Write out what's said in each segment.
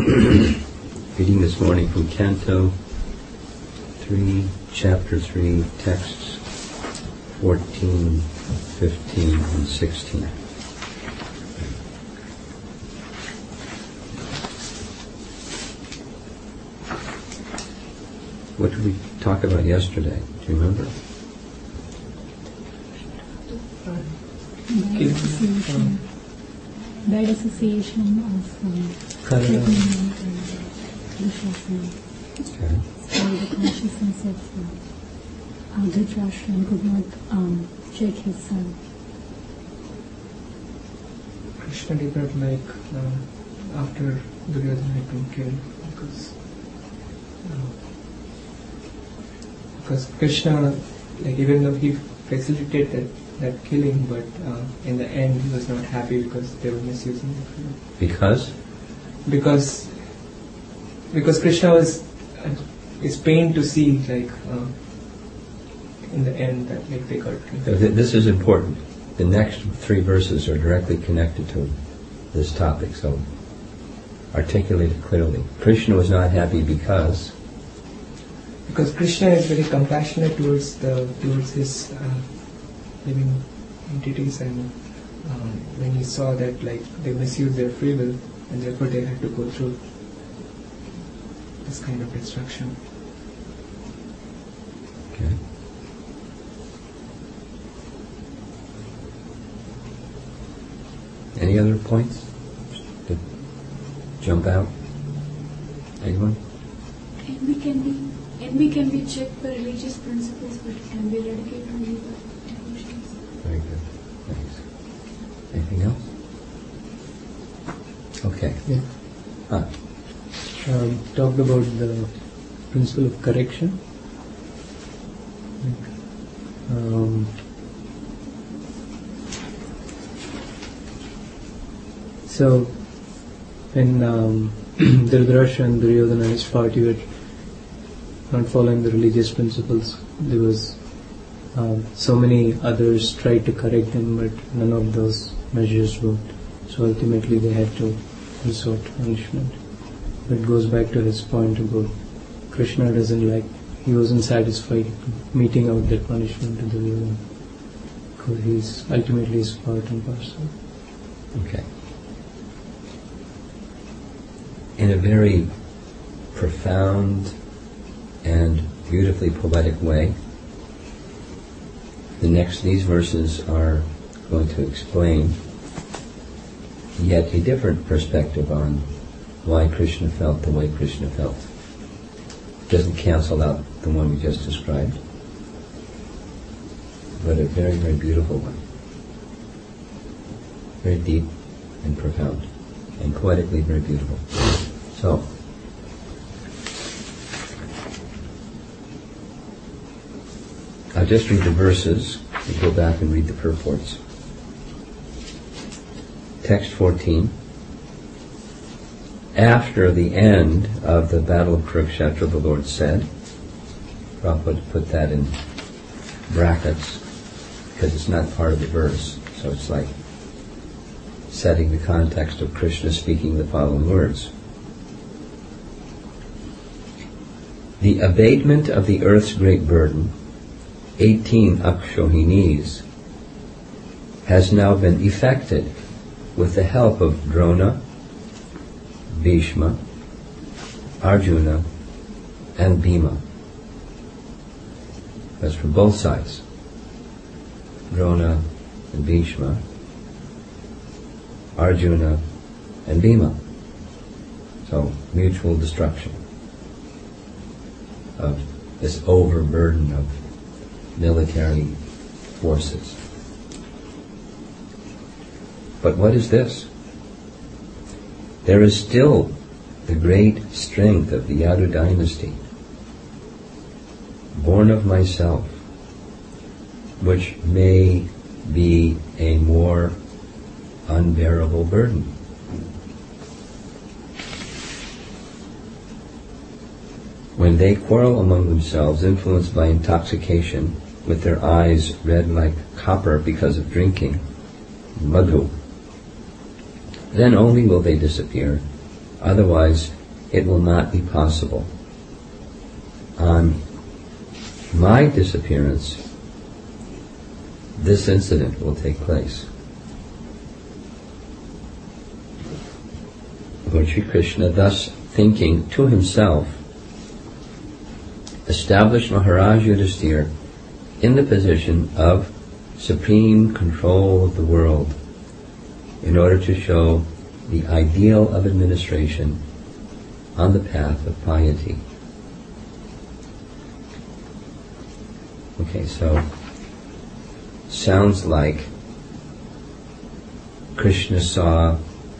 Reading this morning from Canto 3, Chapter 3, texts 14, 15, and 16. What did we talk about yesterday? Do you remember? Bad association of Krishna and Dushasana. Okay. So the consciousness of Dhritarashtra could not check his son. Krishna did not like after Duryodhana had been killed because Krishna, like, even though he facilitated that killing, but in the end he was not happy because they were misusing the freedom. Because Krishna is pained to see, like, in the end that, like, they got killed. This is important. The next 3 verses are directly connected to this topic, so articulate it clearly. Krishna was not happy because Krishna is very compassionate towards his living entities, and when he saw that, like, they misused their free will, and therefore they had to go through this kind of destruction. Okay. Any other points that jump out? Anyone? Envy can be checked by religious principles, but it can be eradicated only by devotions. Very good. Thanks. Anything else? Okay. Yeah. Talked about the principle of correction. So, when Dhritarashtra and Duryodhana and his party were not following the religious principles, there was so many others tried to correct them, but none of those measures worked. So ultimately they had to resort to punishment. It goes back to his point about Krishna he wasn't satisfied meeting out that punishment to Duryodhana, because he's ultimately his part and parcel. Okay. In a very profound and beautifully poetic way, these verses are going to explain yet a different perspective on why Krishna felt the way Krishna felt. It doesn't cancel out the one we just described, but a very, very beautiful one. Very deep and profound, and poetically very beautiful. So, I'll just read the verses and go back and read the purports. Text 14. After the end of the Battle of Kurukshetra, the Lord said, Prabhupada put that in brackets because it's not part of the verse, so it's like setting the context of Krishna speaking the following words. The abatement of the earth's great burden, 18 Akshohinis, has now been effected with the help of Drona, Bhishma, Arjuna, and Bhima. That's from both sides. Drona and Bhishma, Arjuna and Bhima. So, mutual destruction of this overburden of military forces. But what is this? There is still the great strength of the Yadu dynasty, born of myself, which may be a more unbearable burden. When they quarrel among themselves, influenced by intoxication, with their eyes red like copper because of drinking madhu, then only will they disappear. Otherwise, it will not be possible. On my disappearance, this incident will take place. Lord Sri Krishna, thus thinking to himself, established Maharaj Yudhisthira in the position of supreme control of the world in order to show the ideal of administration on the path of piety. Okay, so sounds like Krishna saw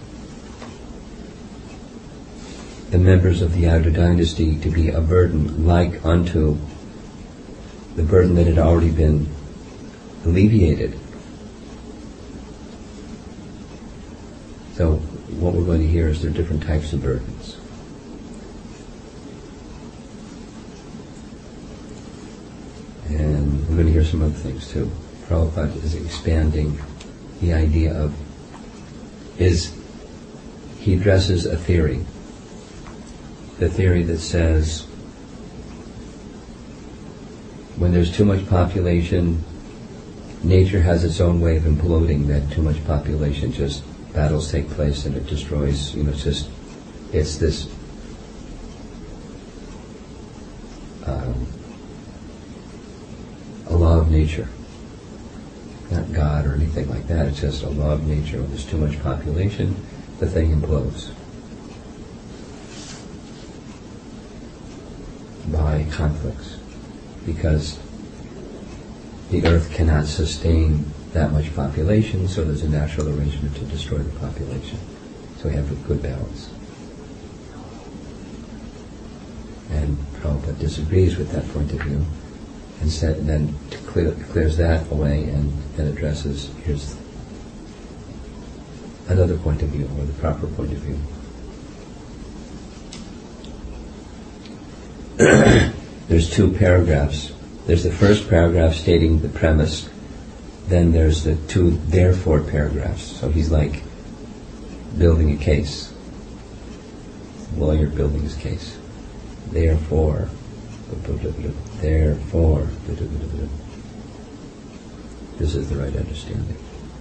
the members of the Yadu dynasty to be a burden like unto the burden that had already been alleviated. So what we're going to hear is there are different types of burdens. And we're going to hear some other things too. Prabhupada is expanding the idea of, he addresses a theory. The theory that says when there's too much population, nature has its own way of imploding that too much population. Just battles take place and it destroys, it's this a law of nature. Not God or anything like that, it's just a law of nature. When there's too much population, the thing implodes by conflicts, because the earth cannot sustain that much population, so there's a natural arrangement to destroy the population. So we have a good balance. And Prabhupada disagrees with that point of view, and then clears that away and then addresses, here's another point of view, or the proper point of view. There's two paragraphs. There's the first paragraph stating the premise, then there's the two therefore paragraphs. So he's like building a case. Lawyer building his case. Therefore, this is the right understanding.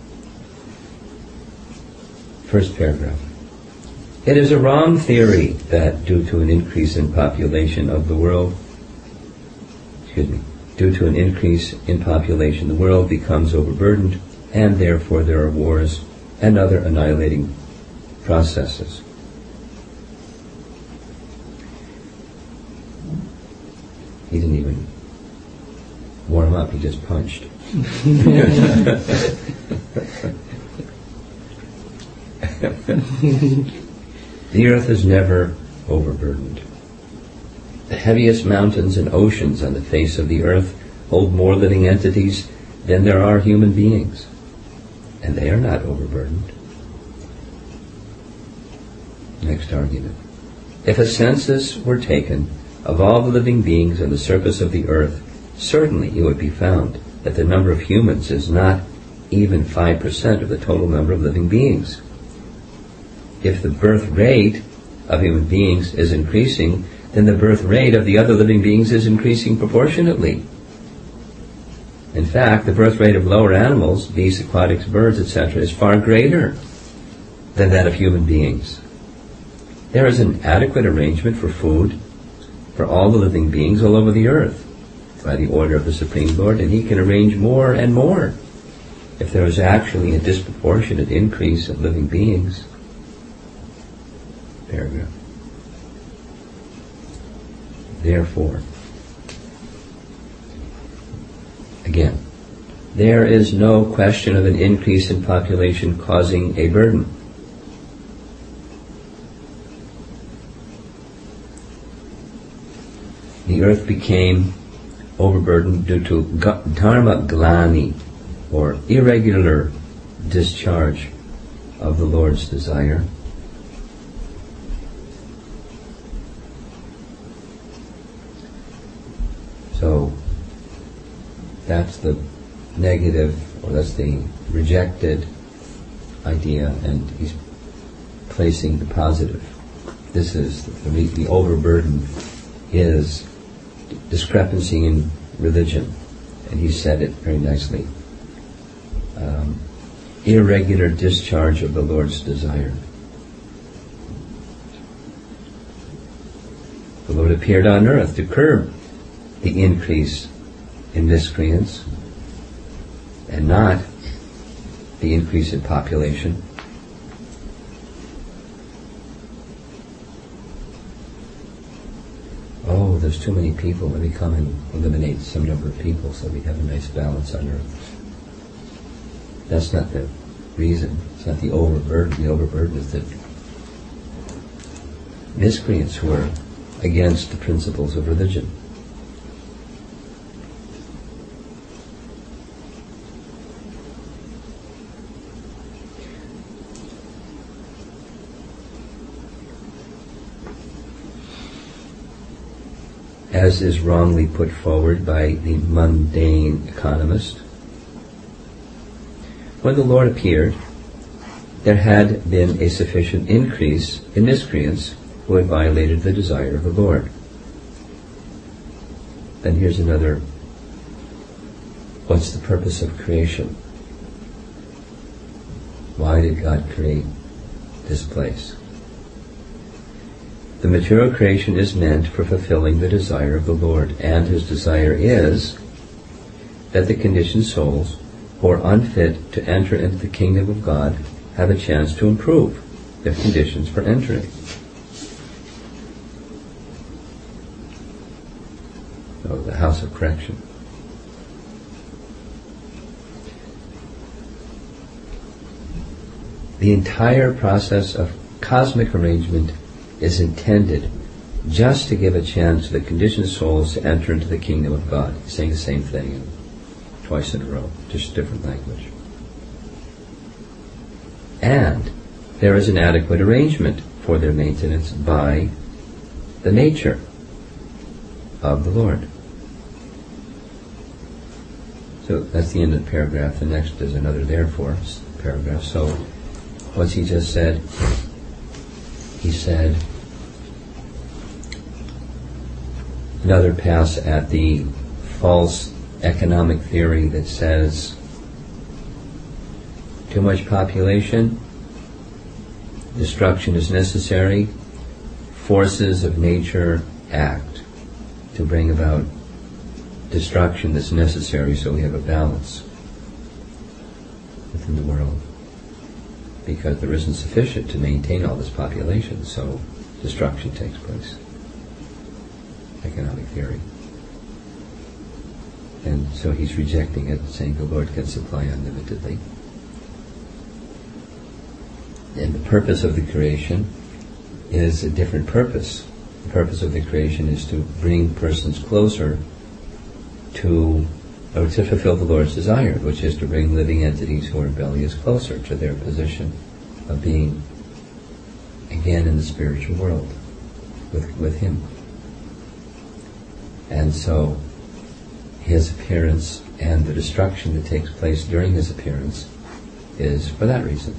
First paragraph. It is a wrong theory that due to an increase in population of the world, due to an increase in population, the world becomes overburdened, and therefore there are wars and other annihilating processes. He didn't even warm up, he just punched. The earth is never overburdened. The heaviest mountains and oceans on the face of the earth hold more living entities than there are human beings, and they are not overburdened. Next argument. If a census were taken of all the living beings on the surface of the earth, certainly it would be found that the number of humans is not even 5% of the total number of living beings. If the birth rate of human beings is increasing, then the birth rate of the other living beings is increasing proportionately. In fact, the birth rate of lower animals, beasts, aquatics, birds, etc., is far greater than that of human beings. There is an adequate arrangement for food for all the living beings all over the earth by the order of the Supreme Lord, and He can arrange more and more. If there is actually a disproportionate increase of living beings. Paragraph. Therefore, again, there is no question of an increase in population causing a burden. The earth became overburdened due to dharma glani, or irregular discharge of the Lord's desire. So that's the negative, or that's the rejected idea, and he's placing the positive this is the overburden is discrepancy in religion, and he said it very nicely. Irregular discharge of the Lord's desire. The Lord appeared on earth to curb the increase in miscreants and not the increase in population. Oh, there's too many people. Let me come and eliminate some number of people so we have a nice balance on earth. That's not the reason. It's not the overburden. The overburden is that miscreants who are against the principles of religion. As is wrongly put forward by the mundane economist. When the Lord appeared, there had been a sufficient increase in miscreants who had violated the desire of the Lord. Then here's another, what's the purpose of creation? Why did God create this place? The material creation is meant for fulfilling the desire of the Lord, and His desire is that the conditioned souls who are unfit to enter into the kingdom of God have a chance to improve their conditions for entering. So, the house of correction. The entire process of cosmic arrangement is intended just to give a chance to the conditioned souls to enter into the kingdom of God. He's saying the same thing twice in a row, just different language. And there is an adequate arrangement for their maintenance by the nature of the Lord. So that's the end of the paragraph. The next is another therefore paragraph. So what's he just said? He said, another pass at the false economic theory that says too much population, destruction is necessary, forces of nature act to bring about destruction that's necessary so we have a balance within the world. Because there isn't sufficient to maintain all this population, so destruction takes place. Economic theory. And so he's rejecting it, saying the Lord can supply unlimitedly. And the purpose of the creation is a different purpose. The purpose of the creation is to bring persons closer to fulfill the Lord's desire, which is to bring living entities who are rebellious closer to their position of being again in the spiritual world with Him. And so His appearance and the destruction that takes place during His appearance is for that reason.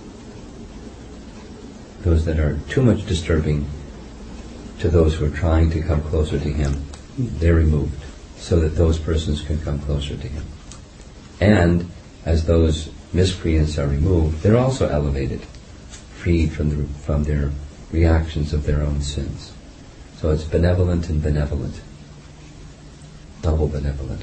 Those that are too much disturbing to those who are trying to come closer to Him, they're removed so that those persons can come closer to Him. And as those miscreants are removed, they're also elevated, freed from their reactions of their own sins. So it's benevolent and benevolent. Double benevolent.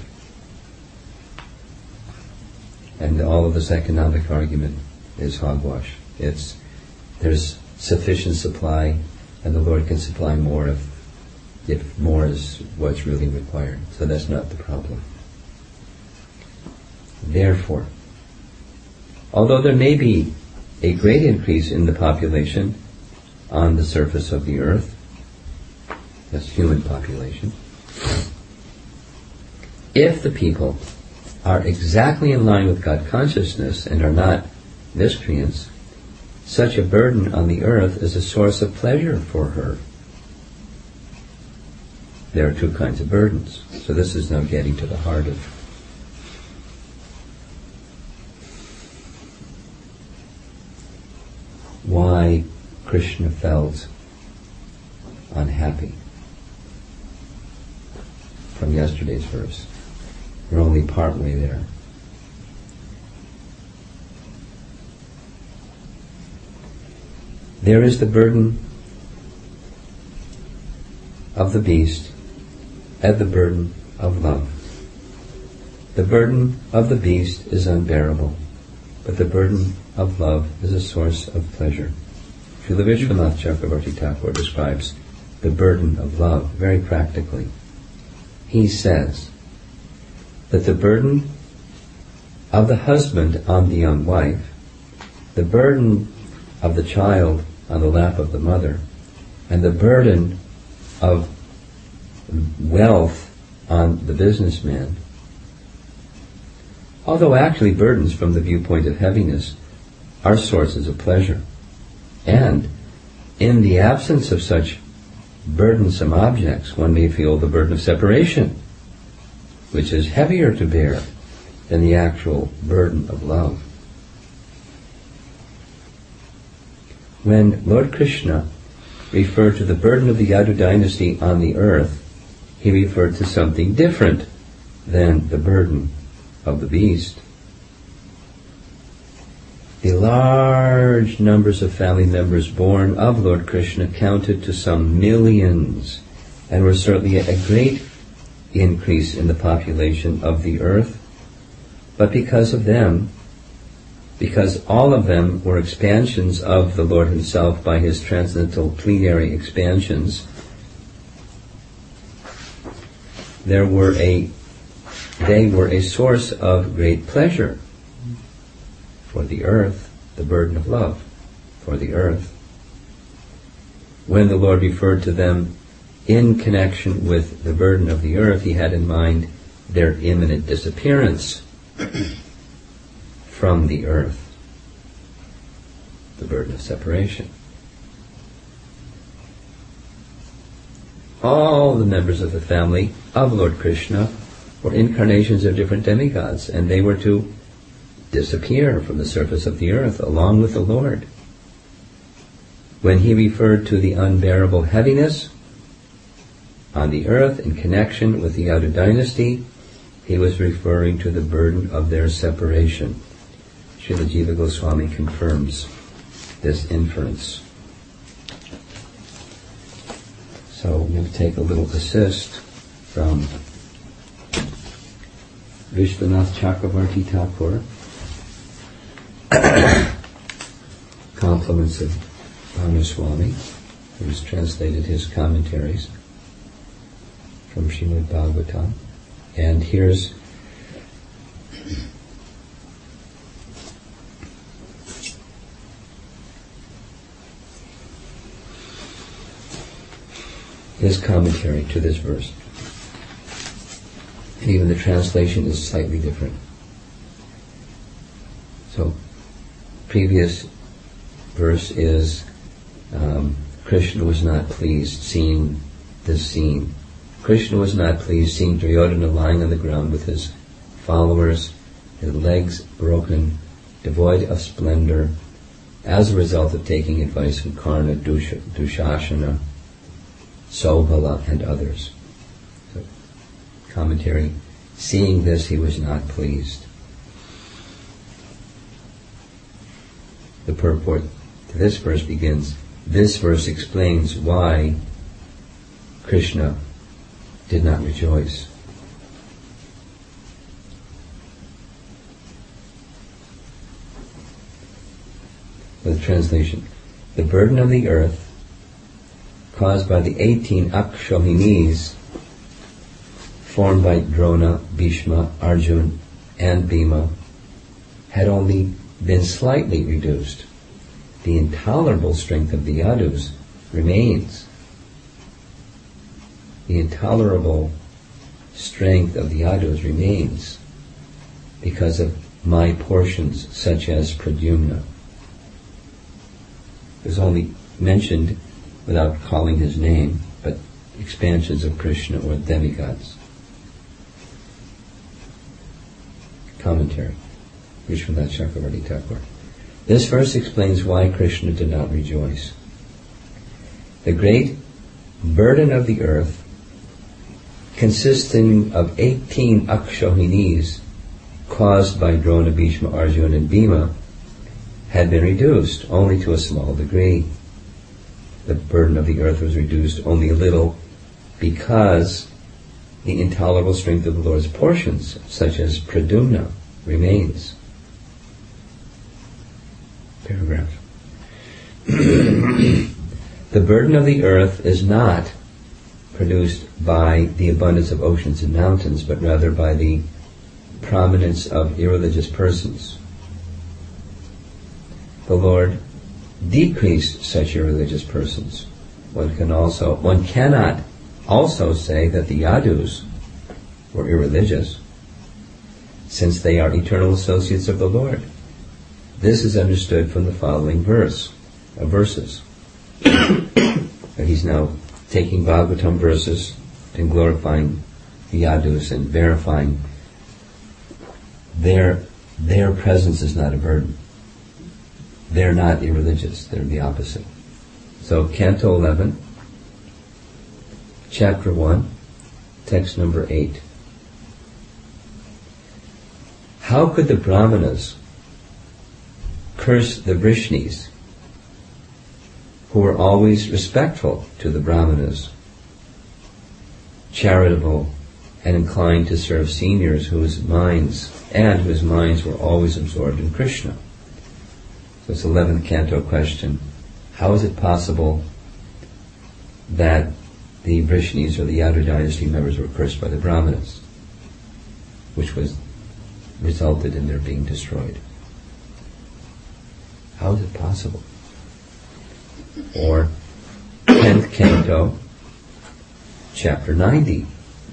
And all of this economic argument is hogwash. There's sufficient supply, and the Lord can supply more if more is what's really required. So that's not the problem. Therefore, although there may be a great increase in the population on the surface of the earth, that's human population, if the people are exactly in line with God consciousness and are not miscreants, such a burden on the earth is a source of pleasure for her. There are two kinds of burdens. So this is now getting to the heart of why Krishna felt unhappy. From yesterday's verse. We're only partway there. There is the burden of the beast and the burden of love. The burden of the beast is unbearable, but the burden of love is a source of pleasure. Srila Vishwanath Chakravarti Thakur describes the burden of love very practically. He says that the burden of the husband on the young wife, the burden of the child on the lap of the mother, and the burden of wealth on the businessman, although actually burdens from the viewpoint of heaviness, are sources of pleasure. And in the absence of such burdensome objects, one may feel the burden of separation, which is heavier to bear than the actual burden of love. When Lord Krishna referred to the burden of the Yadu dynasty on the earth, he referred to something different than the burden of the beast. The large numbers of family members born of Lord Krishna counted to some millions, and were certainly a great increase in the population of the earth. But because of them, because all of them were expansions of the Lord himself by his transcendental plenary expansions, they were a source of great pleasure for the earth, the burden of love for the earth. When the Lord referred to them in connection with the burden of the earth, he had in mind their imminent disappearance from the earth, the burden of separation. All the members of the family of Lord Krishna were incarnations of different demigods, and they were to disappear from the surface of the earth along with the Lord. When he referred to the unbearable heaviness on the earth in connection with the Yadu dynasty, he was referring to the burden of their separation. Srila Jiva Goswami confirms this inference. So we'll take a little assist from Vishwanath Chakravarti Thakur, compliments of Bhanuswami, who has translated his commentaries from Srimad Bhagavatam. And here's his commentary to this verse. And even the translation is slightly different. So, previous verse is Krishna was not pleased seeing this scene. Krishna was not pleased seeing Duryodhana lying on the ground with his followers, his legs broken, devoid of splendor, as a result of taking advice from Karna, Dushasana, Sobhala, and others. So, commentary, seeing this, he was not pleased. The purport to this verse begins, this verse explains why Krishna did not rejoice. The translation, the burden of the earth caused by the 18 Akshohinis formed by Drona, Bhishma, Arjun, and Bhima had only been slightly reduced. The intolerable strength of the Yadus remains. The intolerable strength of the Yadus remains because of my portions such as Pradyumna. It was only mentioned without calling his name, but expansions of Krishna or demigods. Commentary, Vishwanath Chakravarti Thakur. This verse explains why Krishna did not rejoice. The great burden of the earth, consisting of 18 Akshohinis caused by Drona, Bhishma, Arjuna, and Bhima, had been reduced only to a small degree. The burden of the earth was reduced only a little because the intolerable strength of the Lord's portions, such as Pradumna, remains. Paragraph. The burden of the earth is not produced by the abundance of oceans and mountains, but rather by the prominence of irreligious persons. The Lord decreased such irreligious persons. One cannot also say that the Yadus were irreligious, since they are eternal associates of the Lord. This is understood from the following verses. He's now taking Bhagavatam verses and glorifying the Yadus and verifying their presence is not a burden. They're not irreligious, they're the opposite. So Canto 11, Chapter 1, text number 8. How could the Brahmanas curse the Vrishnis, who were always respectful to the Brahmanas, charitable, and inclined to serve seniors whose minds were always absorbed in Krishna? So it's 11th canto question. How is it possible that the Vrishnis or the Yadu dynasty members were cursed by the Brahmanas, which resulted in their being destroyed? How is it possible? Or 10th canto, chapter 90.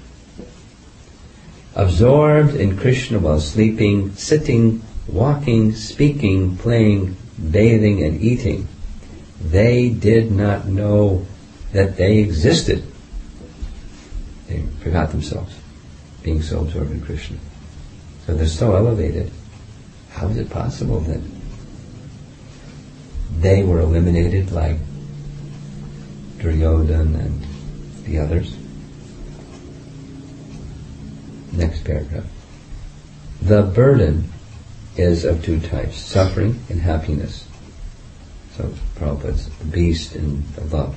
Absorbed in Krishna while sleeping, sitting, walking, speaking, playing, bathing, and eating, they did not know that they existed. They forgot themselves, being so absorbed in Krishna. So they're so elevated. How is it possible that they were eliminated like Duryodhana and the others? Next paragraph. The burden is of two types, suffering and happiness. So Prabhupada's the beast and the love.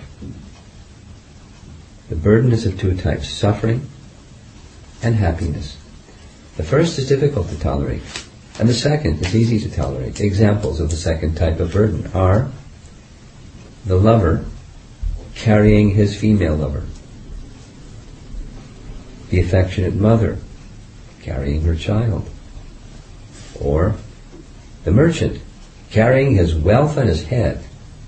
The burden is of two types, suffering and happiness. The first is difficult to tolerate, and the second is easy to tolerate. Examples of the second type of burden are the lover carrying his female lover, the affectionate mother carrying her child, or the merchant carrying his wealth on his head.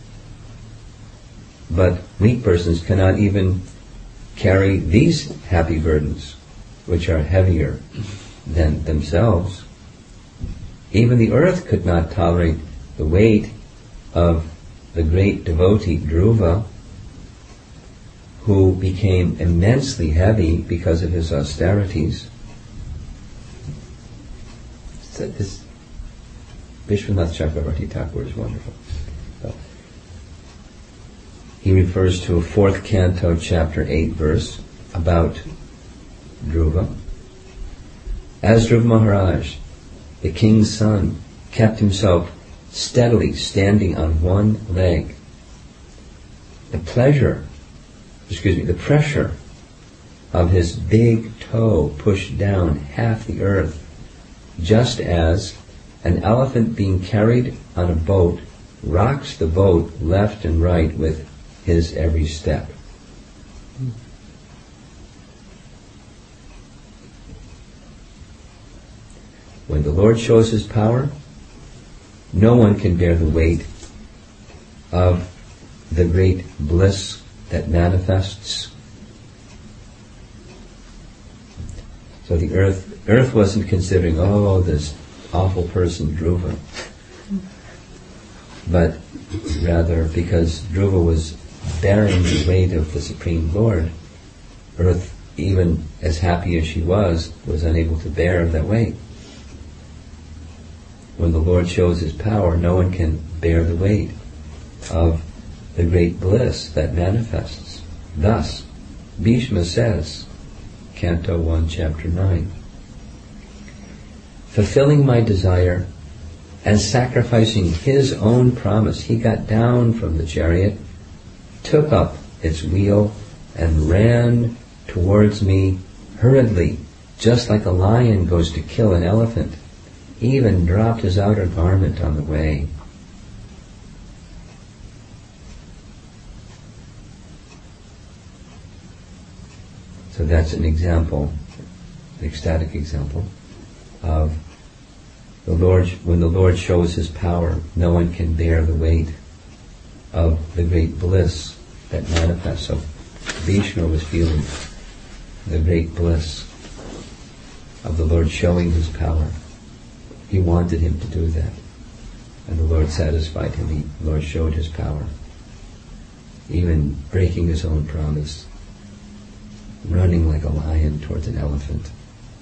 But weak persons cannot even carry these happy burdens, which are heavier than themselves. Even the earth could not tolerate the weight of the great devotee Dhruva, who became immensely heavy because of his austerities. So this Vishwanath Chakravarti Thakur is wonderful. So, he refers to a 4th canto, chapter 8 verse about Dhruva. As Dhruva Maharaj, the king's son, kept himself steadily standing on one leg, the pressure of his big toe pushed down half the earth, just as an elephant being carried on a boat rocks the boat left and right with his every step. When the Lord shows his power, no one can bear the weight of the great bliss that manifests. So the earth wasn't considering, this awful person Dhruva, but rather because Dhruva was bearing the weight of the Supreme Lord, earth, even as happy as she was unable to bear that weight. When the Lord shows his power, no one can bear the weight of the great bliss that manifests. Thus, Bhishma says, Canto 1, Chapter 9, fulfilling my desire and sacrificing his own promise, he got down from the chariot, took up its wheel, and ran towards me hurriedly, just like a lion goes to kill an elephant. He even dropped his outer garment on the way. So that's an example, an ecstatic example of the Lord. When the Lord shows his power, no one can bear the weight of the great bliss that manifests. So Bhishma was feeling the great bliss of the Lord showing his power. He wanted him to do that. And the Lord satisfied him. The Lord showed his power. Even breaking his own promise. Running like a lion towards an elephant.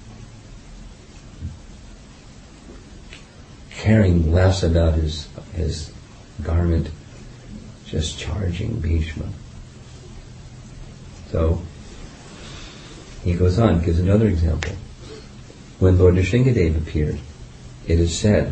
Caring less about his garment. Just charging Bhishma. So, he goes on, gives another example. When Lord Nrsingadev appeared, it is said,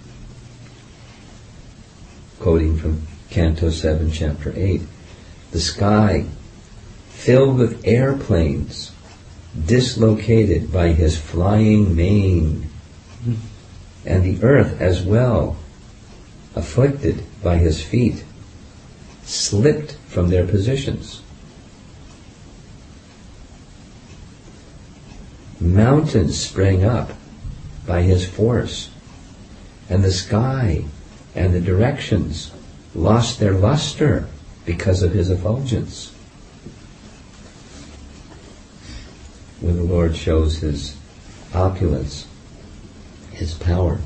quoting from Canto 7, Chapter 8, the sky filled with airplanes dislocated by his flying mane, and the earth as well, afflicted by his feet, slipped from their positions. Mountains sprang up by his force, and the sky and the directions lost their luster because of his effulgence. When the Lord shows his opulence, his power,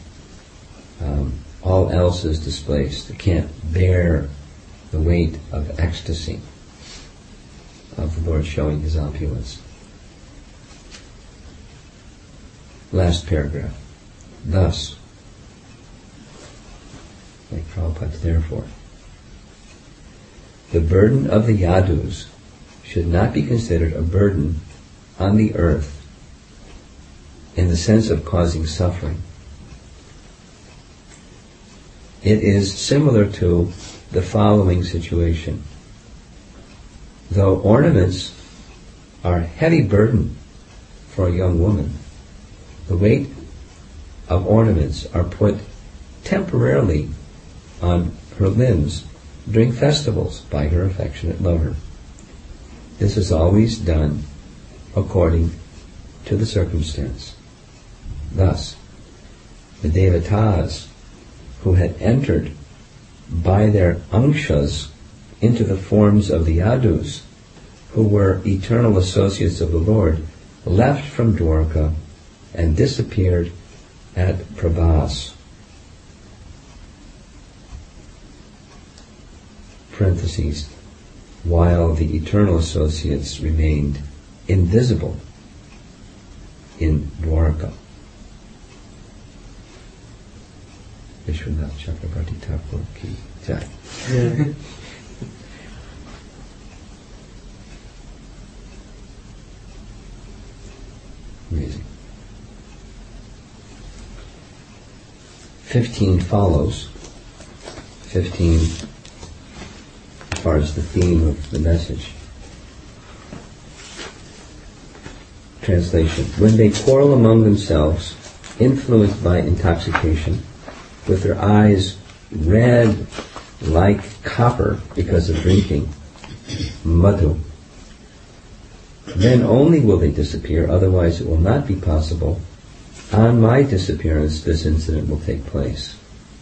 all else is displaced. It can't bear the weight of ecstasy of the Lord showing his opulence. Last paragraph. Thus, like Prabhupada's therefore, the burden of the yadus should not be considered a burden on the earth in the sense of causing suffering. It is similar to the following situation. Though ornaments are a heavy burden for a young woman, the weight of ornaments are put temporarily on her limbs during festivals by her affectionate lover. This is always done according to the circumstance. Thus, the devatas who had entered by their angshas into the forms of the yadus, who were eternal associates of the Lord, left from Dwarka and disappeared at Prabhas. Parentheses, while the eternal associates remained invisible in Dwarka. Vishwanath Chakrabarti Thakur ki jai. Yeah. Amazing. 15 follows. 15 as far as the theme of the message. Translation. When they quarrel among themselves, influenced by intoxication, with their eyes red like copper because of drinking madhu, then only will they disappear, otherwise it will not be possible. On my disappearance, this incident will take place.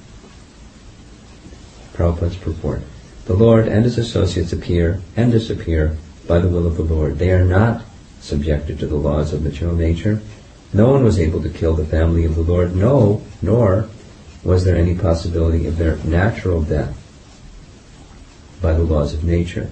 Prabhupada's purport. The Lord and his associates appear and disappear by the will of the Lord. They are not subjected to the laws of material nature. No one was able to kill the family of the Lord, nor was there any possibility of their natural death by the laws of nature.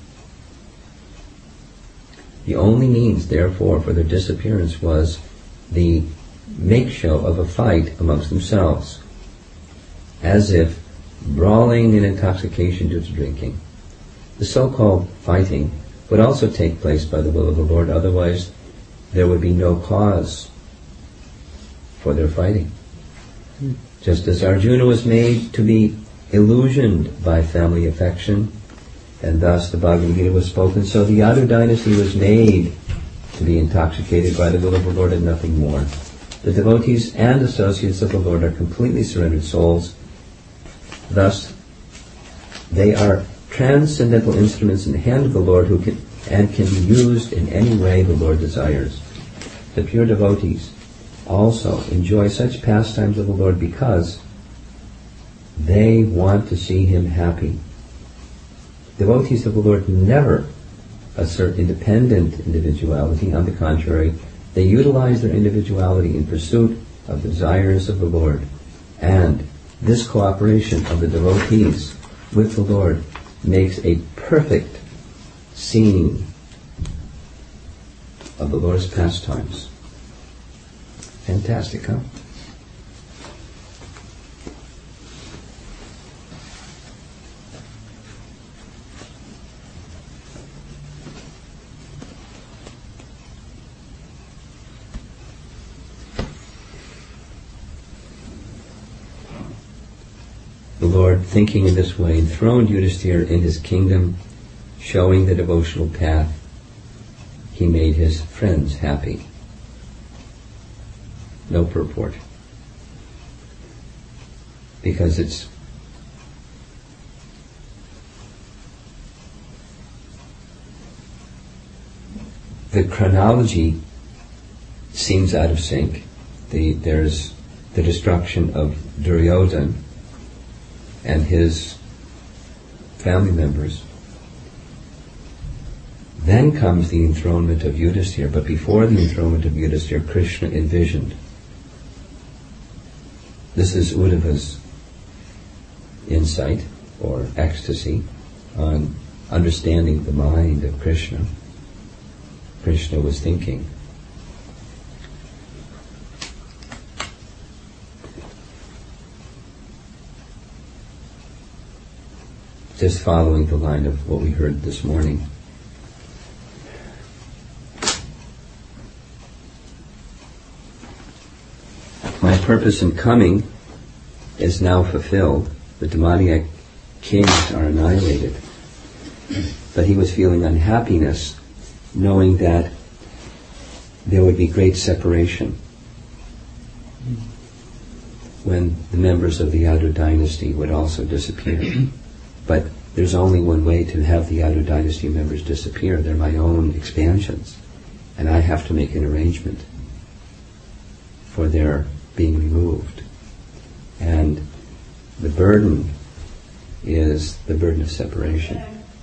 The only means, therefore, for their disappearance was the make-show of a fight amongst themselves, as if brawling in intoxication due to drinking. the so-called fighting would also take place by the will of the Lord, otherwise there would be no cause for their fighting. Just as Arjuna was made to be illusioned by family affection, and thus the Bhagavad Gita was spoken, so the Yadu dynasty was made to be intoxicated by the will of the Lord and nothing more. The devotees and associates of the Lord are completely surrendered souls. Thus, they are transcendental instruments in the hand of the Lord who can be used in any way the Lord desires. The pure devotees also enjoy such pastimes of the Lord because they want to see Him happy. Devotees of the Lord never assert independent individuality. On the contrary, they utilize their individuality in pursuit of the desires of the Lord. And this cooperation of the devotees with the Lord makes a perfect scene of the Lord's pastimes. Fantastic, huh? The Lord, thinking in this way, enthroned Yudhisthira in His kingdom, showing the devotional path. He made His friends happy. No purport. Because it's the chronology seems out of sync. There's the destruction of Duryodhana and his family members. Then comes the enthronement of Yudhisthira, but before the enthronement of Yudhisthira, Krishna envisioned. This is Uddhava's insight or ecstasy on understanding the mind of Krishna. Krishna was thinking. Just following the line of what we heard this morning. My purpose in coming is now fulfilled. The demoniac kings are annihilated. But he was feeling unhappiness, knowing that there would be great separation when the members of the Yadu dynasty would also disappear. But there's only one way to have the Yadu dynasty members disappear. They're my own expansions. And I have to make an arrangement for their being removed. And the burden is the burden of separation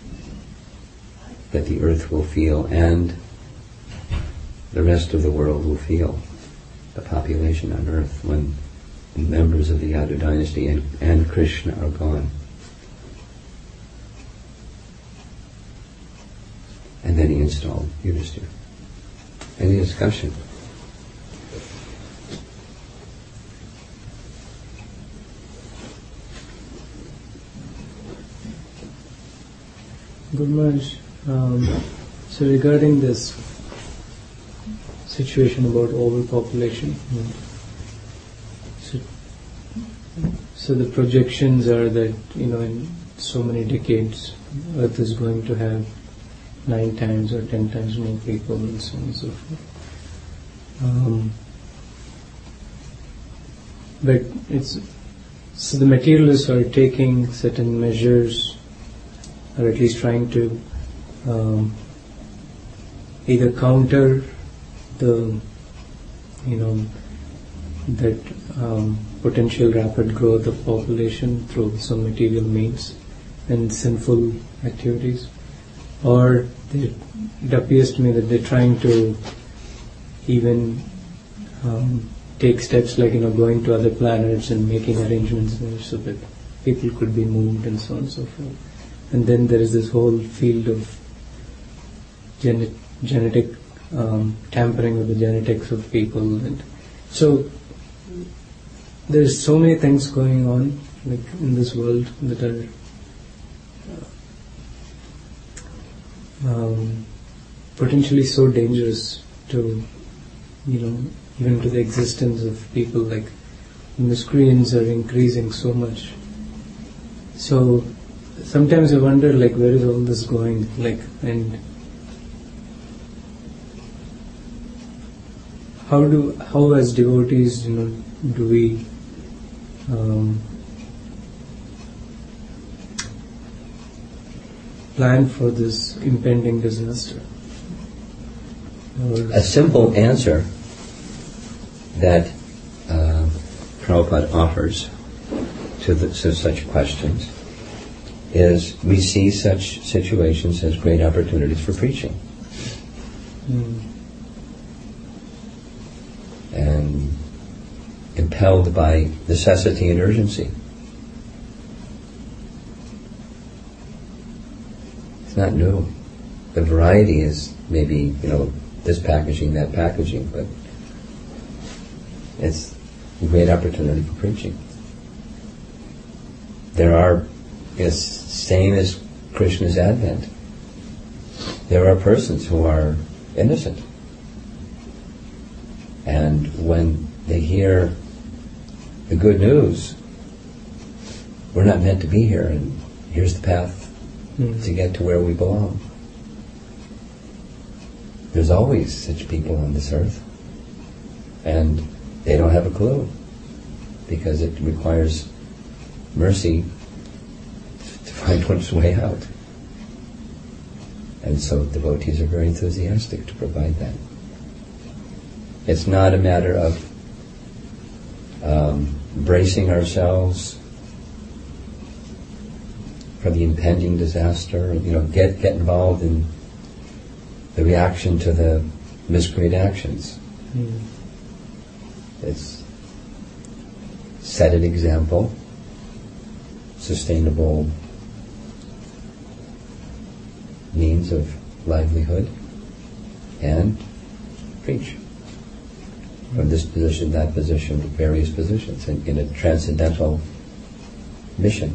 that the earth will feel and the rest of the world will feel, the population on earth, when members of the Yadu dynasty and Krishna are gone. And then he installed Yudhisthira. Any discussion? Guru Maharaj, so regarding this situation about overpopulation, so the projections are that, in so many decades, Earth is going to have 9 times or 10 times more people and so on and so forth. But so the materialists are taking certain measures, or at least trying to either counter the, that potential rapid growth of population through some material means and sinful activities, or it appears to me that they're trying to even take steps like going to other planets and making arrangements there so that people could be moved and so on and so forth. And then there is this whole field of genetic tampering with the genetics of people, and so there's so many things going on in this world that are potentially so dangerous to, even to the existence of people. Like miscreants are increasing so much. So sometimes I wonder, like, where is all this going? Like, and how as devotees, do we plan for this impending disaster? A simple answer that Prabhupada offers to such questions is we see such situations as great opportunities for preaching. And impelled by necessity and urgency. It's not new. The variety is maybe, this packaging, that packaging, but it's a great opportunity for preaching. There are, same as Krishna's advent, there are persons who are innocent. And when they hear the good news, we're not meant to be here, and here's the path to get to where we belong. There's always such people on this earth, and they don't have a clue, because it requires mercy to find one's way out. And so devotees are very enthusiastic to provide that. It's not a matter of bracing ourselves for the impending disaster. Get involved in the reaction to the miscreant actions. It's set an example, sustainable means of livelihood, and preach. From this position, that position, various positions, in a transcendental mission.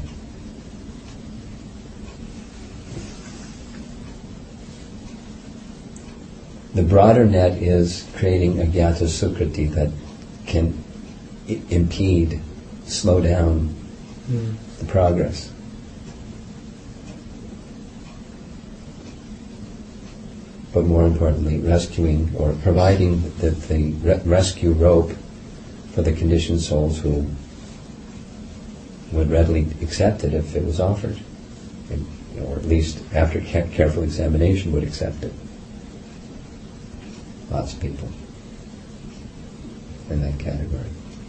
The broader net is creating a gyata sukriti that can impede, slow down the progress. But more importantly, rescuing or providing the rescue rope for the conditioned souls who would readily accept it if it was offered, or at least after careful examination would accept it. Lots of people in that category.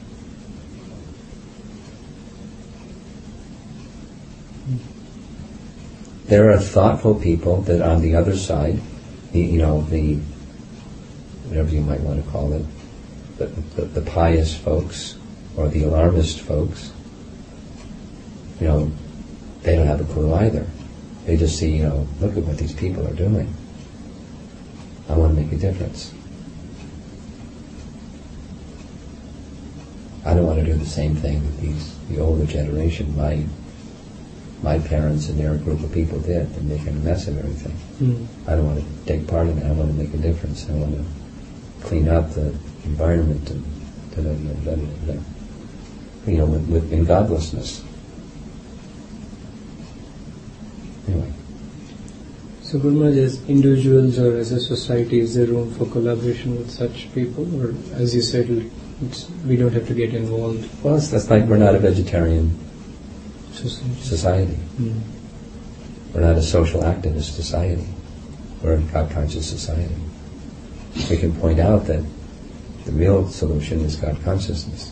There are thoughtful people that on the other side, the whatever you might want to call it, the pious folks or the alarmist folks, they don't have a clue either. They just see, look at what these people are doing. I want to make a difference. I don't want to do the same thing that the older generation, my parents and their group of people did, and making a mess of everything. I don't want to take part in it. I want to make a difference. I want to clean up the environment and in godlessness. Anyway. So Guru Maharaj, as individuals or as a society, is there room for collaboration with such people? Or as you said, we don't have to get involved? Well, that's like we're not a vegetarian society. We're not a social activist society. We're a God-conscious society. We can point out that the real solution is God consciousness.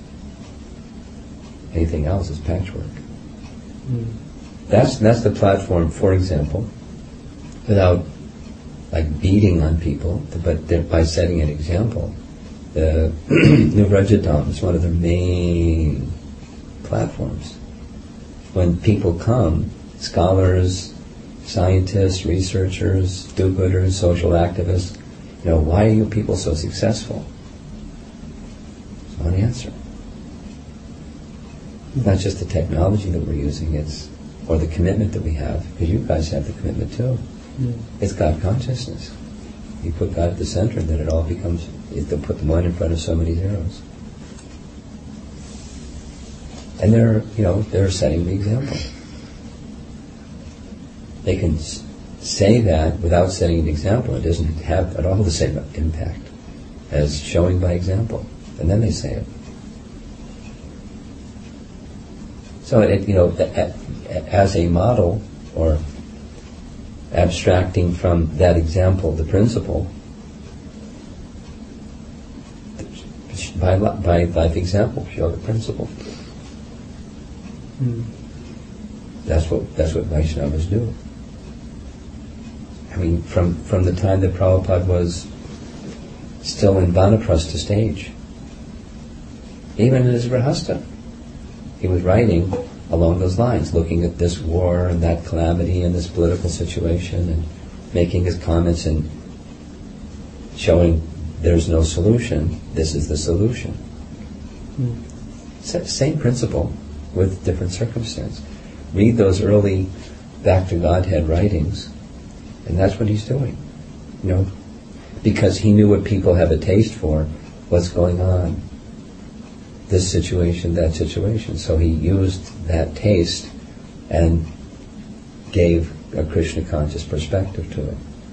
Anything else is patchwork. That's the platform, for example, without beating on people, but by setting an example. The New Vrajadham is one of their main platforms. When people come, scholars, scientists, researchers, do-gooders, social activists, why are you people so successful? There's one answer. It's not just the technology that we're using, or the commitment that we have, because you guys have the commitment too. It's God consciousness. You put God at the center, and then it all becomes. They'll put the one in front of so many zeros, and they're setting the example. They can say that without setting an example. It doesn't have at all the same impact as showing by example, and then they say it. So as a model, or abstracting from that example, the principle, by life example, show the principle. That's what Vaishnavas do. I mean, from the time that Prabhupada was still in Vanaprastha stage, even in his Grihastha, he was writing along those lines, looking at this war and that calamity and this political situation, and making his comments and showing there's no solution, this is the solution. Same principle with different circumstance. Read those early Back to Godhead writings, and that's what he's doing. Because he knew what people have a taste for, what's going on, this situation, that situation. So he used that taste and gave a Krishna conscious perspective to it.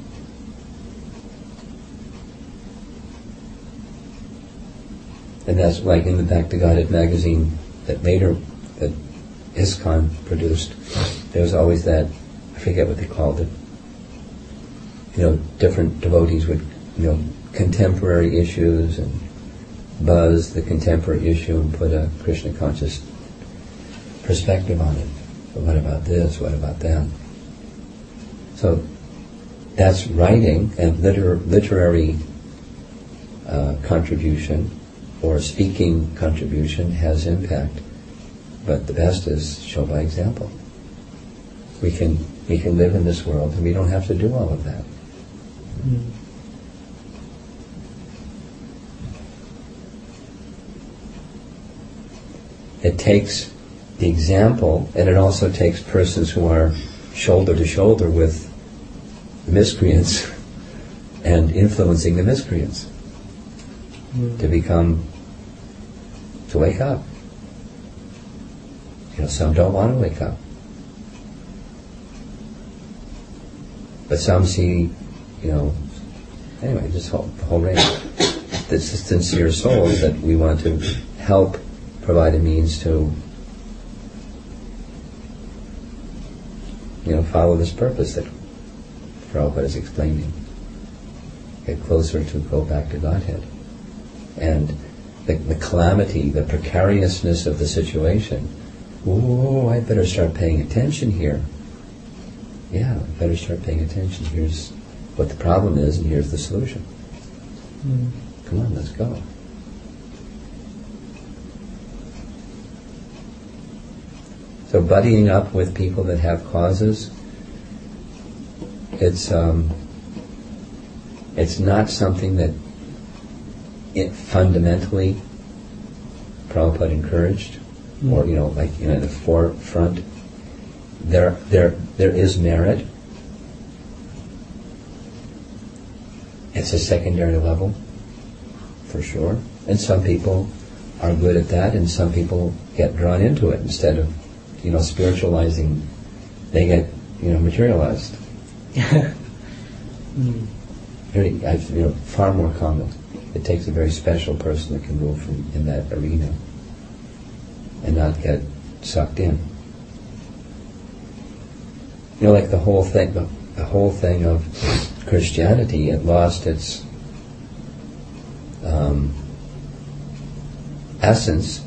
And that's like in the Back to Godhead magazine that ISKCON produced. There was always that, I forget what they called it. Different devotees would, contemporary issues, and buzz the contemporary issue and put a Krishna conscious perspective on it. But what about this? What about that? So that's writing, and literary contribution or speaking contribution has impact. But the best is show by example. We can live in this world, and we don't have to do all of that. It takes the example, and it also takes persons who are shoulder to shoulder with the miscreants and influencing the miscreants to wake up. Some don't want to wake up. But some see, anyway, just the whole range. The sincere souls that we want to help provide a means to, follow this purpose that Prabhupada is explaining. Get closer to go back to Godhead. And the calamity, the precariousness of the situation. Oh, I better start paying attention here. Yeah, I better start paying attention. Here's what the problem is, and here's the solution. Come on, let's go. So buddying up with people that have causes, it's not something that it fundamentally Prabhupada encouraged, or in the forefront. There is merit. It's a secondary level, for sure. And some people are good at that, and some people get drawn into it instead of, spiritualizing. They get, materialized. Far more common. It takes a very special person that can move in that arena and not get sucked in. Like the whole thing of Christianity, it lost its essence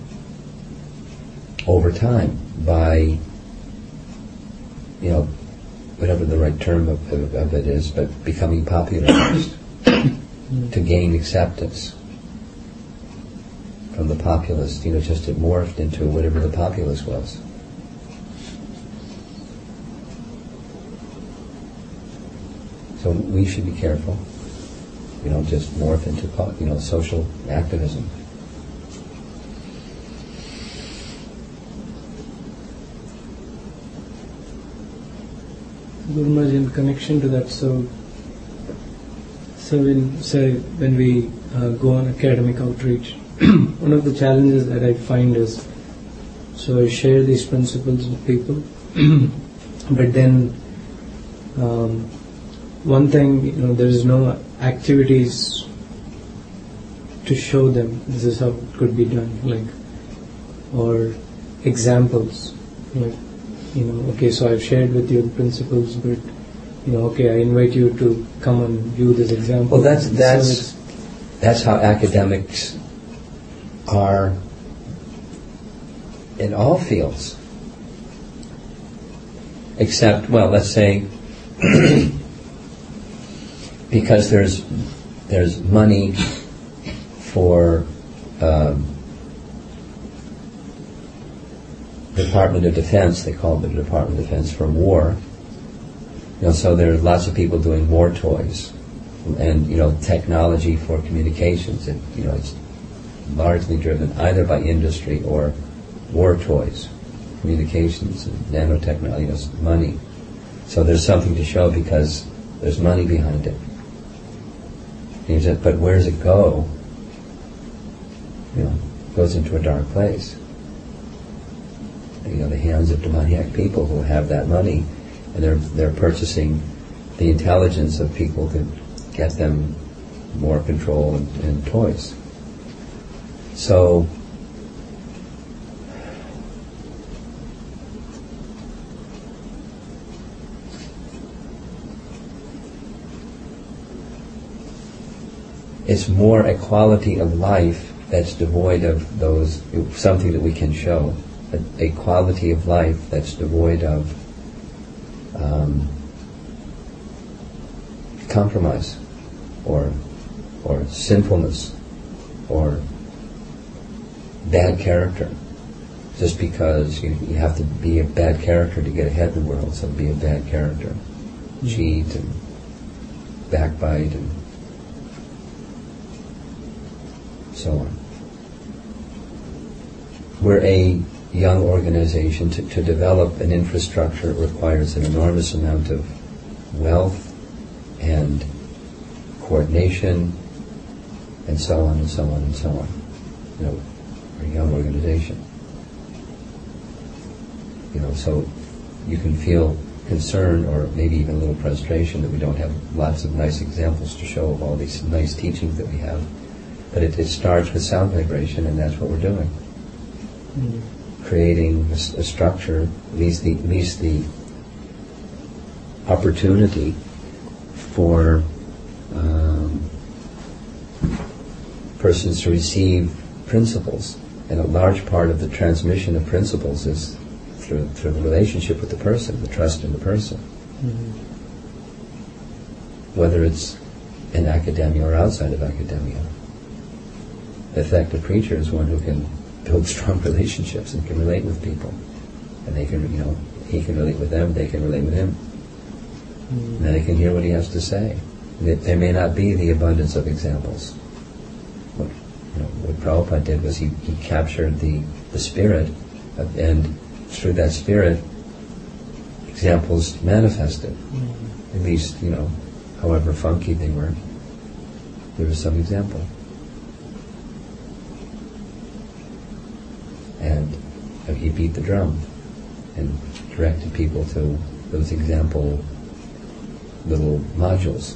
over time by, whatever the right term of it is, but becoming popularized to gain acceptance from the populace. Just it morphed into whatever the populace was. So we should be careful. We don't just morph into, social activism. Guru Maharaj, in connection to that, so when we go on academic outreach, one of the challenges that I find is, so I share these principles with people, but then one thing, there is no activities to show them this is how it could be done, or examples, okay, so I've shared with you the principles, but okay, I invite you to come and view this example. Well, that's how academics are in all fields, except, well, let's say, because there's money for Department of Defense, they call it the Department of Defense for war. So there are lots of people doing war toys, and technology for communications. And it's largely driven either by industry or war toys, communications, and nanotechnology, money. So there's something to show because there's money behind it. And you said, but where does it go? It goes into a dark place. The hands of demoniac people who have that money, and they're purchasing the intelligence of people to get them more control and toys. So it's more a quality of life that's devoid of those, something that we can show, a quality of life that's devoid of compromise or sinfulness or bad character. Just because you have to be a bad character to get ahead in the world, so be a bad character. Cheat and backbite and so on. We're a young organization. To develop an infrastructure requires an enormous amount of wealth and coordination and so on and so on and so on. We're a young organization. So you can feel concern or maybe even a little frustration that we don't have lots of nice examples to show of all these nice teachings that we have. But it starts with sound vibration, and that's what we're doing. Creating a structure, at least the opportunity for persons to receive principles. And a large part of the transmission of principles is through the relationship with the person, the trust in the person. Whether it's in academia or outside of academia. The effective preacher is one who can build strong relationships and can relate with people. And they can, he can relate with them, they can relate with him. And then they can hear what he has to say. There may not be the abundance of examples. What Prabhupada did was he captured the spirit, and through that spirit, examples manifested. At least, however funky they were, there was some example. And he beat the drum and directed people to those example little modules.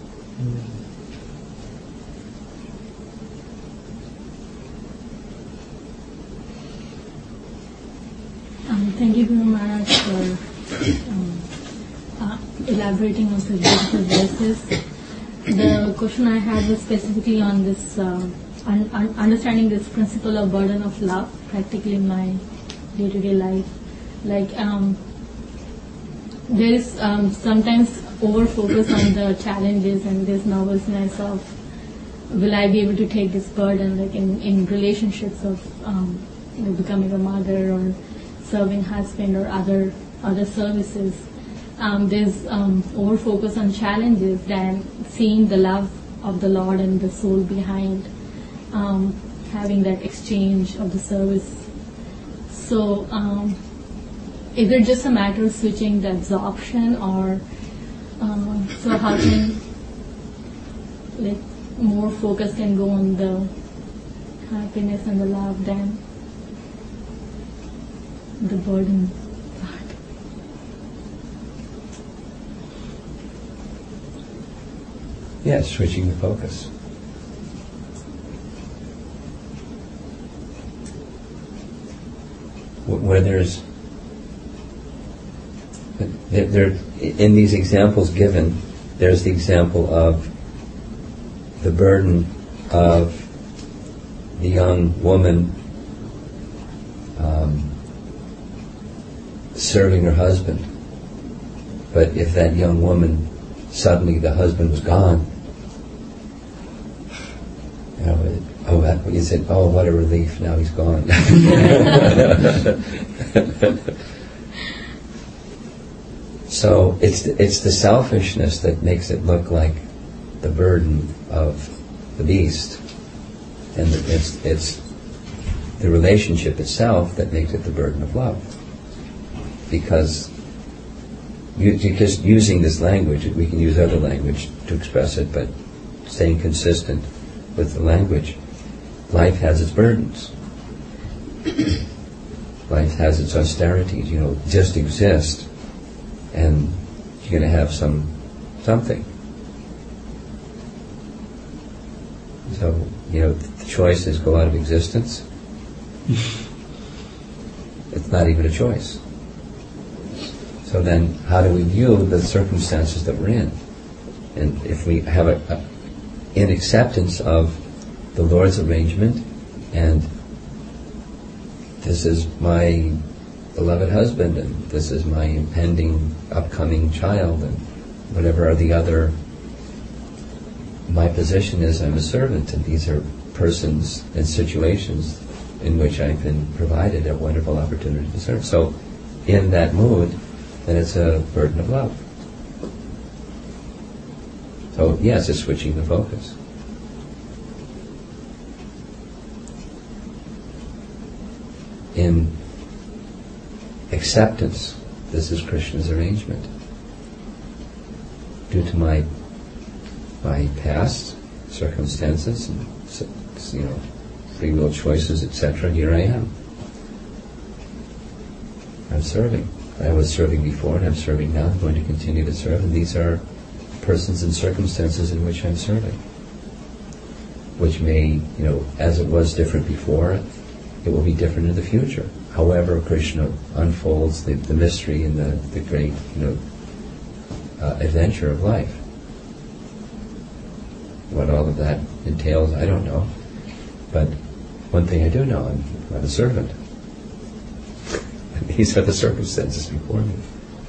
Thank you, Guru Maharaj, for elaborating on such beautiful verses. The question I had was specifically on this understanding this principle of burden of love practically in my day-to-day life. There is sometimes over-focus on the challenges and this nervousness of will I be able to take this burden, in relationships of becoming a mother or serving husband or other services. There's over-focus on challenges than seeing the love of the Lord and the soul behind having that exchange of the service. So is it just a matter of switching the absorption, or so how can like more focus can go on the happiness and the love than the burden part? Yeah, switching the focus. Where there's there in these examples given, there's the example of the burden of the young woman serving her husband. But if that young woman, suddenly the husband was gone, you said, oh, what a relief, now he's gone. So it's the selfishness that makes it look like the burden of the beast, and it's the relationship itself that makes it the burden of love. Because just using this language, we can use other language to express it, but staying consistent with the language, life has its burdens. Life has its austerities. Just exist, and you're going to have something. So, the choice is go out of existence. It's not even a choice. So then, how do we view the circumstances that we're in? And if we have in acceptance of the Lord's arrangement, and this is my beloved husband, and this is my impending upcoming child, and whatever are the other, my position is I'm a servant, and these are persons and situations in which I've been provided a wonderful opportunity to serve. So in that mood, then it's a burden of love. So yes, it's switching the focus. In acceptance, this is Krishna's arrangement. Due to my past circumstances and free will choices, etc., here I am. I'm serving. I was serving before, and I'm serving now. I'm going to continue to serve, and these are persons and circumstances in which I'm serving, which may, as it was different before, it will be different in the future. However, Krishna unfolds the mystery and the great, adventure of life. What all of that entails, I don't know. But one thing I do know, I'm a servant. These are the circumstances before me.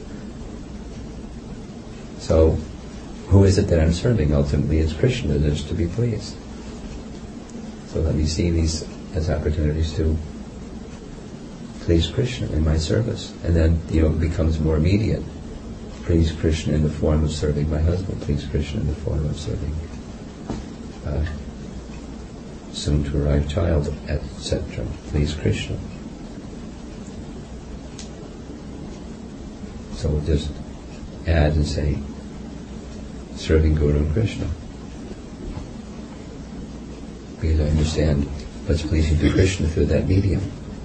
So, who is it that I'm serving? Ultimately, it's Krishna that is to be pleased. So let me see these as opportunities to please Krishna in my service. And then, it becomes more immediate. Please Krishna in the form of serving my husband. Please Krishna in the form of serving soon to arrive child, etc. Please Krishna. So we'll just add and say, serving Guru and Krishna. Because I understand what's pleasing to Krishna through that medium.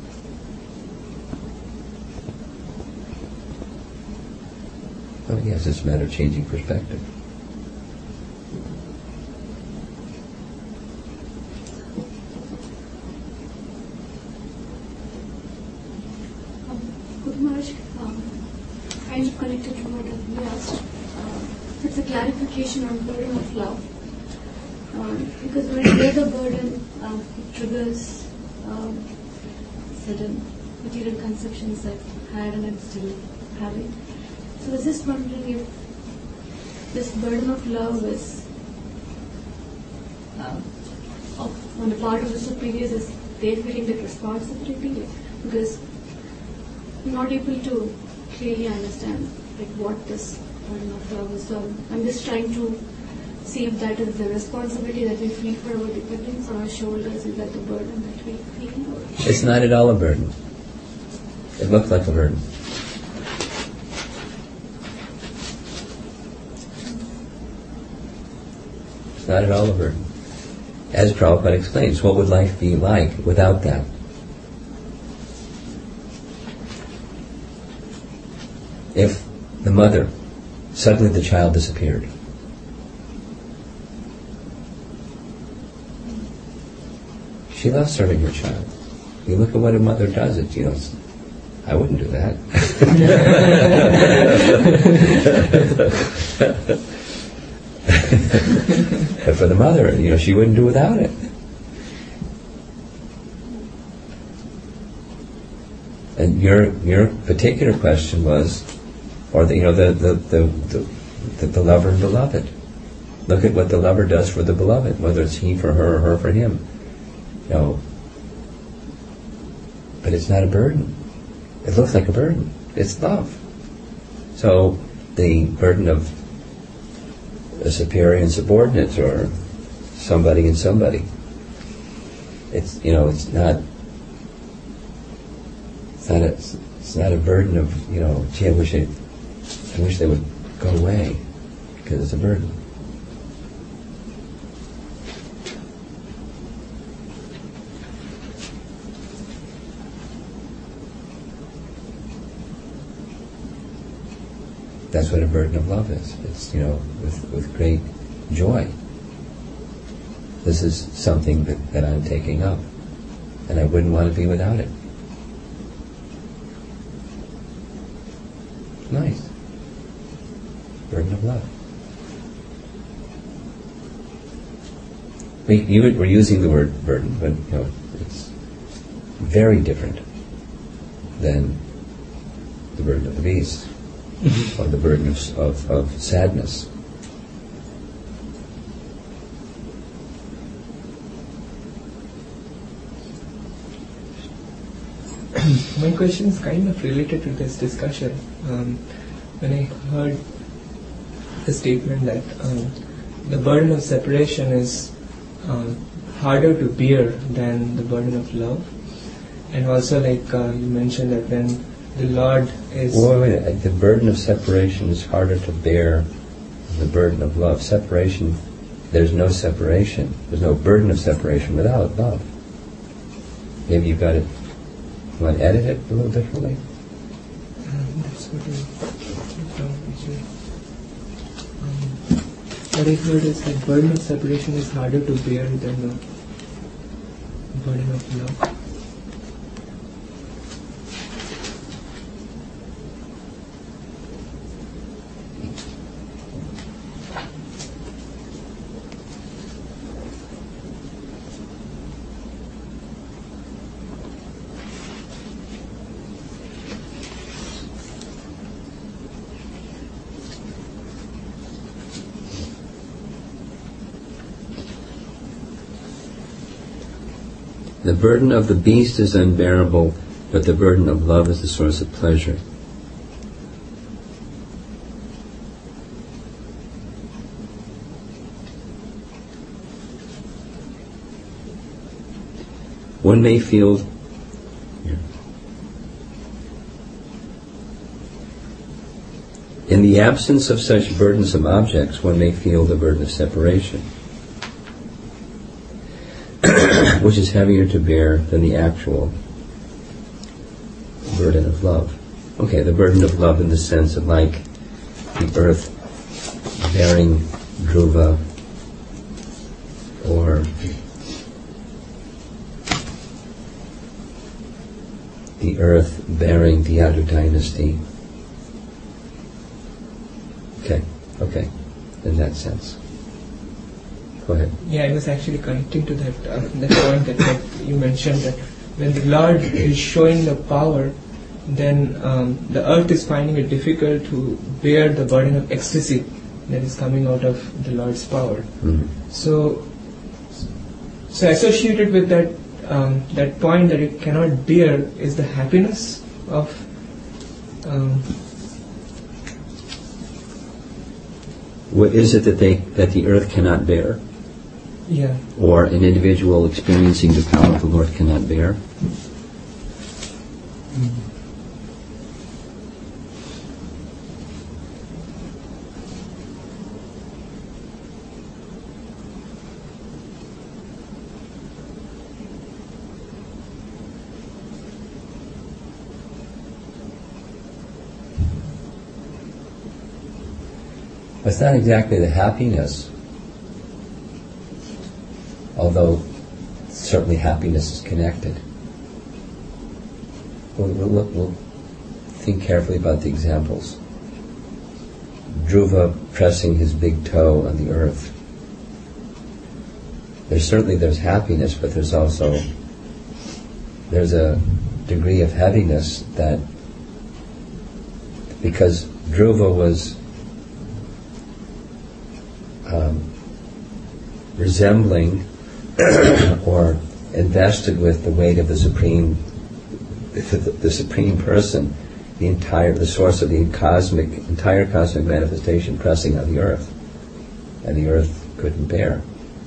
Oh yes, it's a matter of changing perspective. Kind of connected to what we asked. It's a clarification on burden of love. Because when you bear the burden, it triggers certain material conceptions that I had and I'm still having. So I was just wondering if this burden of love is on the part of the superiors, is they feeling that responsibility? Because I'm not able to clearly understand what this burden of love is. So I'm just trying to see if that is the responsibility that we feel for our dependents on our shoulders. Is that the burden that we feel? It's not at all a burden. It looks like a burden. It's not at all a burden. As Prabhupada explains, what would life be like without that? If the mother, suddenly the child disappeared. She loves serving her child. You look at what a mother does, I wouldn't do that. But for the mother, she wouldn't do without it. And your particular question was, or the lover and beloved. Look at what the lover does for the beloved, whether it's he for her or her for him. But it's not a burden. It looks like a burden. It's love. So the burden of a superior and subordinate, or somebody and somebody, it's not a burden of gee, I wish they would go away, because it's a burden. That's what a burden of love is. It's, with great joy. This is something that I'm taking up, and I wouldn't want to be without it. Nice. Burden of love. We're using the word burden, but it's very different than the burden of the beast. Or the burden of sadness. My question is kind of related to this discussion. When I heard the statement that the burden of separation is harder to bear than the burden of love, and also you mentioned that when the Lord is... Wait. The burden of separation is harder to bear than the burden of love. Separation, there's no separation. There's no burden of separation without love. Maybe you've got it... You want to edit it a little differently? That's what what I heard is that burden of separation is harder to bear than the burden of love. The burden of the beast is unbearable, but the burden of love is the source of pleasure. One may feel in the absence of such burdensome objects, one may feel the burden of separation, which is heavier to bear than the actual burden of love. Okay, the burden of love in the sense of like the earth bearing Dhruva, or the earth bearing the Yadu dynasty. Okay, in that sense. Go ahead. Yeah, I was actually connecting to that point that you mentioned, that when the Lord is showing the power, then the earth is finding it difficult to bear the burden of ecstasy that is coming out of the Lord's power. Mm-hmm. So associated with that point that it cannot bear is the happiness of what is it that the earth cannot bear? Yeah. Or an individual experiencing the power of the Lord cannot bear? Mm-hmm. It's not exactly the happiness, although certainly happiness is connected. We'll think carefully about the examples. Dhruva pressing his big toe on the earth. There's happiness, but there's a degree of heaviness that, because Dhruva was resembling or invested with the weight of the supreme person, the source of the entire cosmic manifestation pressing on the earth, and the earth couldn't bear.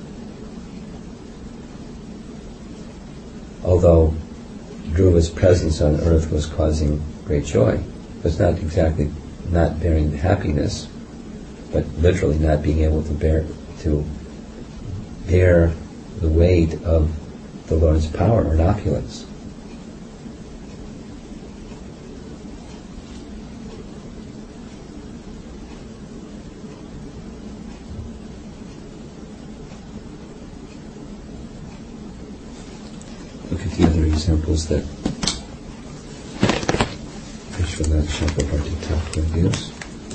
Although Dhruva's presence on earth was causing great joy, it was not exactly not bearing the happiness, but literally not being able to bear the weight of the Lord's power and opulence. Look at the other examples that Vishwanath Chakravarti Thakur gives.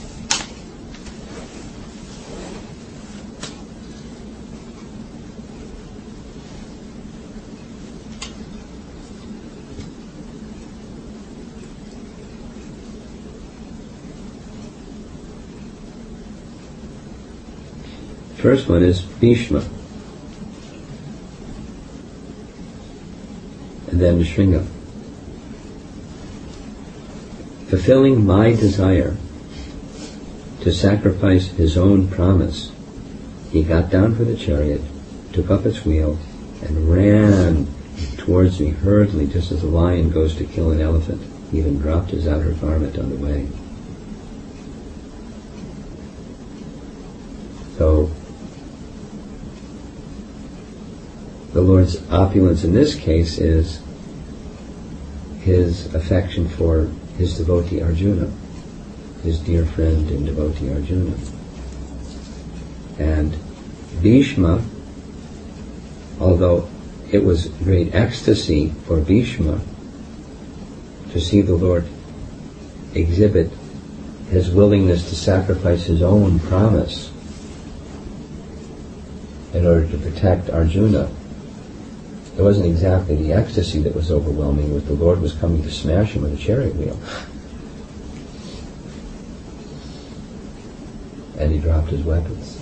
First one is Bhishma, and then Nrsinga. Fulfilling my desire to sacrifice his own promise, he got down from the chariot, took up its wheel, and ran towards me hurriedly, just as a lion goes to kill an elephant. He even dropped his outer garment on the way. So, the Lord's opulence in this case is his affection for his devotee Arjuna, his dear friend and devotee Arjuna. And Bhishma, although it was great ecstasy for Bhishma to see the Lord exhibit his willingness to sacrifice his own promise in order to protect Arjuna, it wasn't exactly the ecstasy that was overwhelming, it was the Lord was coming to smash him with a chariot wheel. And he dropped his weapons.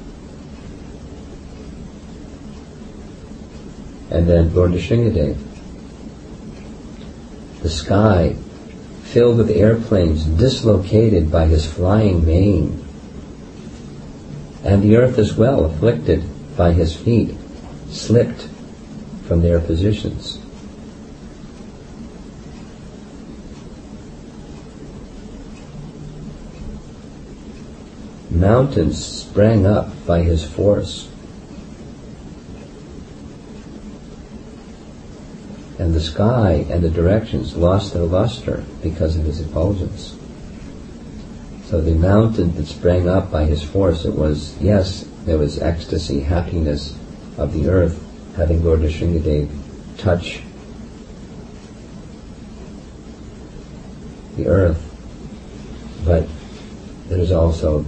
And then Lord Nrsingadev. The sky filled with airplanes dislocated by his flying mane, and the earth as well, afflicted by his feet, slipped from their positions. Mountains sprang up by his force, and the sky and the directions lost their luster because of his effulgence. So the mountain that sprang up by his force, it was, yes, there was ecstasy, happiness of the earth, having Lord Nrsingadev touch the earth, but there is also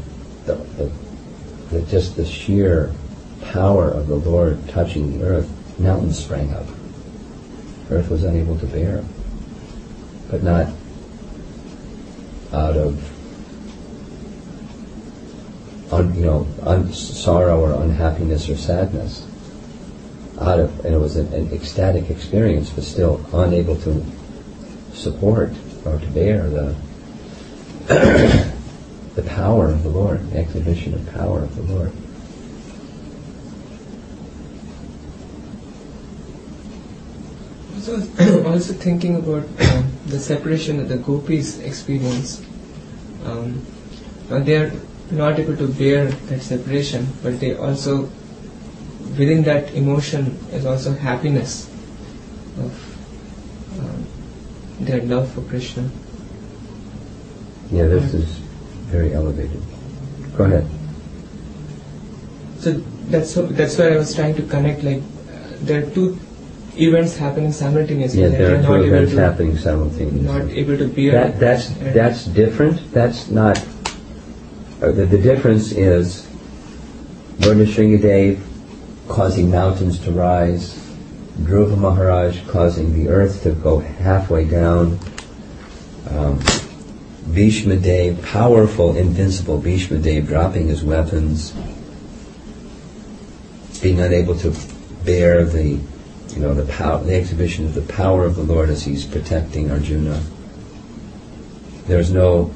just the sheer power of the Lord touching the earth. Mountains sprang up. Earth was unable to bear, but not out of sorrow or unhappiness or sadness. And it was an ecstatic experience, but still unable to support or to bear the power of the Lord, the exhibition of power of the Lord. Also thinking about the separation that the gopis experience. They are not able to bear that separation, but they also, within that emotion is also happiness of their love for Krishna. Yeah, this is very elevated. Go ahead. So that's where I was trying to connect. Like there are two events happening simultaneously. Yeah, that there you're are not two able events to- happening simultaneously. Not able to bear. That's different. That's not. The difference is Lord Nrsingadev causing mountains to rise, Dhruva Maharaj causing the earth to go halfway down, Bhishma Dev, powerful, invincible Bhishma Dev, dropping his weapons, being unable to bear the exhibition of the power of the Lord as he's protecting Arjuna. There's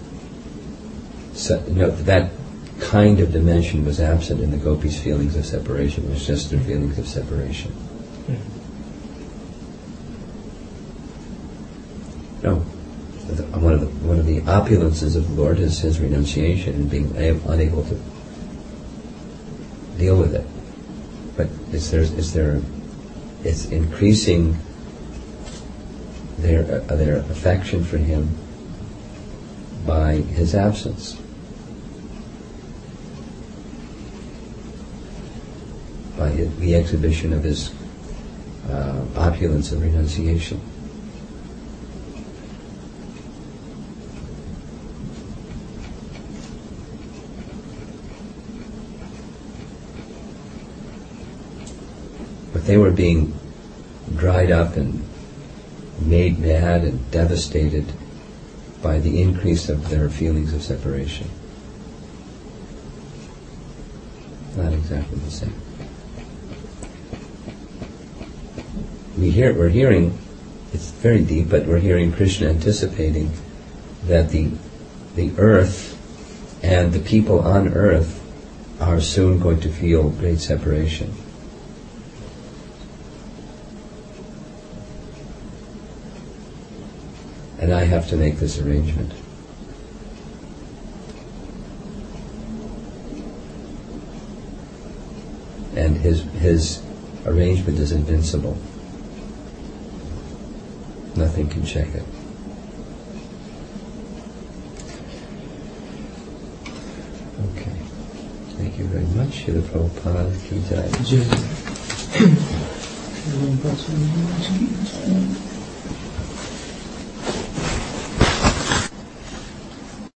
that kind of dimension was absent in the gopis' feelings of separation. It was just their feelings of separation. No, one of the opulences of the Lord is his renunciation and being unable to deal with it. But it's increasing their affection for him by his absence. By the exhibition of his opulence of renunciation. But they were being dried up and made mad and devastated by the increase of their feelings of separation. Not exactly the same. We're hearing, it's very deep, but we're hearing Krishna anticipating that the earth and the people on earth are soon going to feel great separation. And I have to make this arrangement. And his arrangement is invincible. Nothing can shake it. Okay. Thank you very much. Srila Prabhupada ki jai. Jai.